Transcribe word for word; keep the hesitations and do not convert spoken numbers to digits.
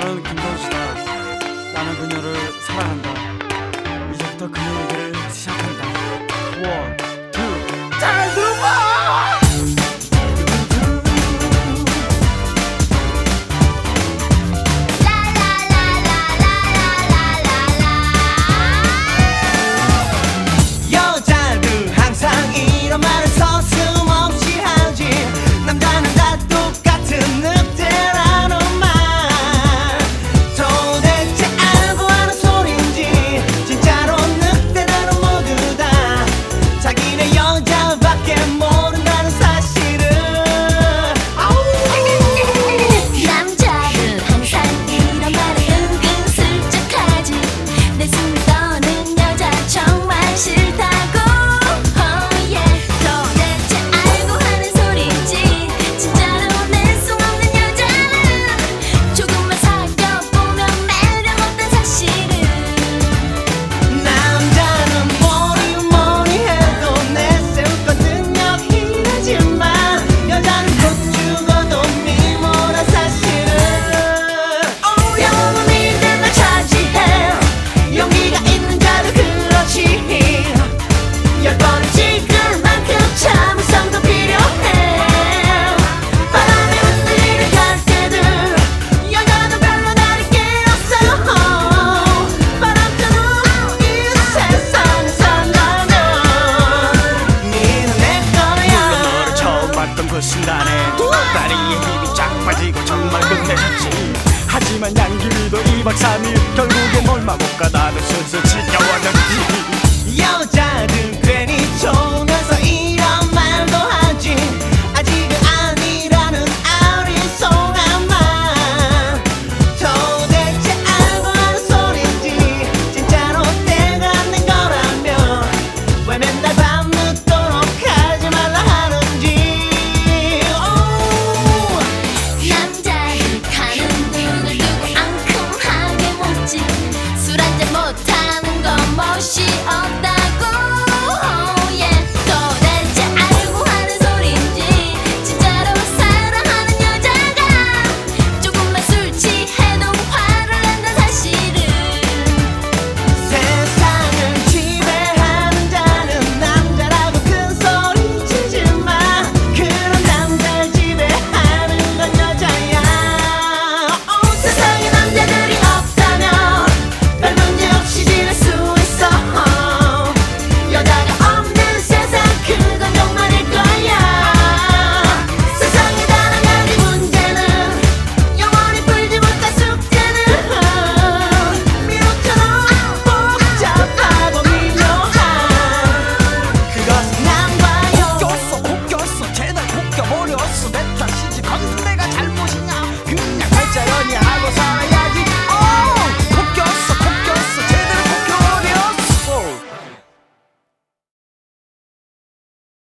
나는 김선수다. 나는 그녀를 사랑한다. 이제부터 그녀에게를 시작한다. 원, 투, 잘 들어봐! 여자들 항상 이런 말을 서슴없이 하지. 남자는 다 똑같은 늑대라는 말 도대체 알고 하는 소린지. 진짜로 늑대들은 모두 다 자기네 여자밖에 모른다는 사실을. 남자들 항상 이런 말을 은근슬쩍 하지. 내 숨을 떠는 여자 정말 싫다고. oh yeah. 도대체 알고 하는 소리지. 진짜로 내숭 없는 여자는 조금만 사귀어보면 매력 없단 사실을. 남자는 뭐니 뭐니 해도 내세울 건 능력이라지만 여자는 곧 죽어도 미모란 사실을. 영원히 날 차지해. 용기가 있는 자도 그렇지. 열 번을 찍을 만큼 참을성도 필요해. 바람에 흔들리는 갈대들 여자도 별로 다를 게 없어. 바람처럼 이 세상을 산다면 니는 내 거야. 너를 처음 봤던 그 순간에 다리에 힘이 쫙 빠지고 정말 끝내줬지. 하지만 양귀비도 이 박 삼 일 결국엔 얼마 못 가 나도 슬슬 지겨워져.